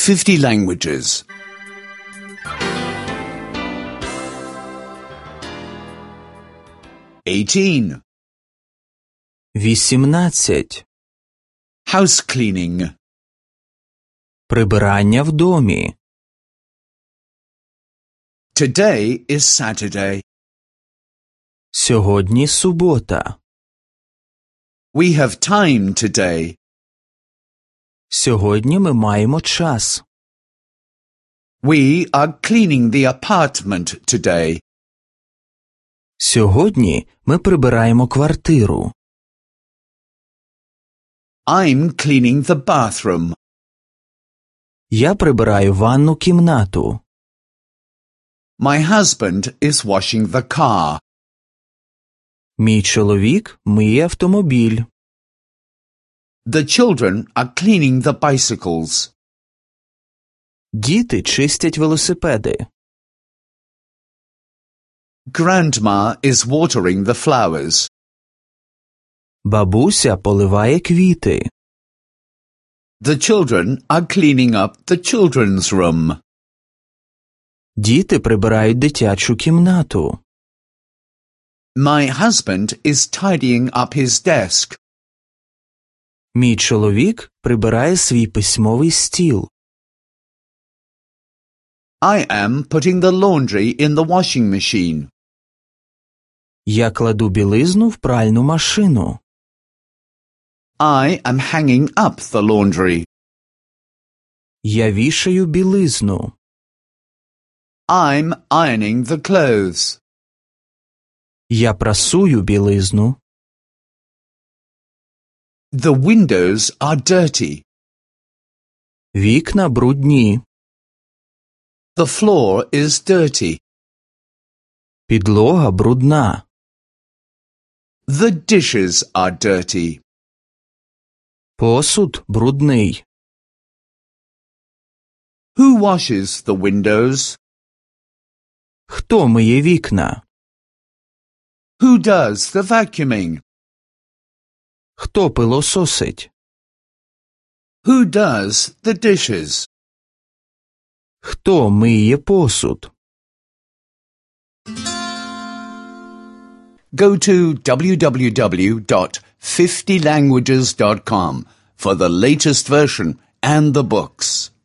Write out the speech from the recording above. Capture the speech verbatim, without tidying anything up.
fifty languages. eighteen. Вісімнадцять. House cleaning. Прибирання в домі. Today is Saturday. Сьогодні субота. We have time today. Сьогодні ми маємо час. We are cleaning the apartment today. Сьогодні ми прибираємо квартиру. I'm cleaning the bathroom. Я прибираю ванну кімнату. My husband is washing the car. Мій чоловік миє автомобіль. The children are cleaning the bicycles. Діти чистять велосипеди. Grandma is watering the flowers. Бабуся поливає квіти. The children are cleaning up the children's room. Діти прибирають дитячу кімнату. My husband is tidying up his desk. Мій чоловік прибирає свій письмовий стіл. I am putting the laundry in the washing machine. Я кладу білизну в пральну машину. I am hanging up the laundry. Я вішаю білизну. I'm ironing the clothes. Я прасую білизну. The windows are dirty. Вікна брудні. The floor is dirty. Підлога брудна. The dishes are dirty. Посуд брудний. Who washes the windows? Хто миє вікна? Who does the vacuuming? Хто пилососить? Who does the dishes? Хто миє посуд? Go to w w w dot fifty languages dot com for the latest version and the books.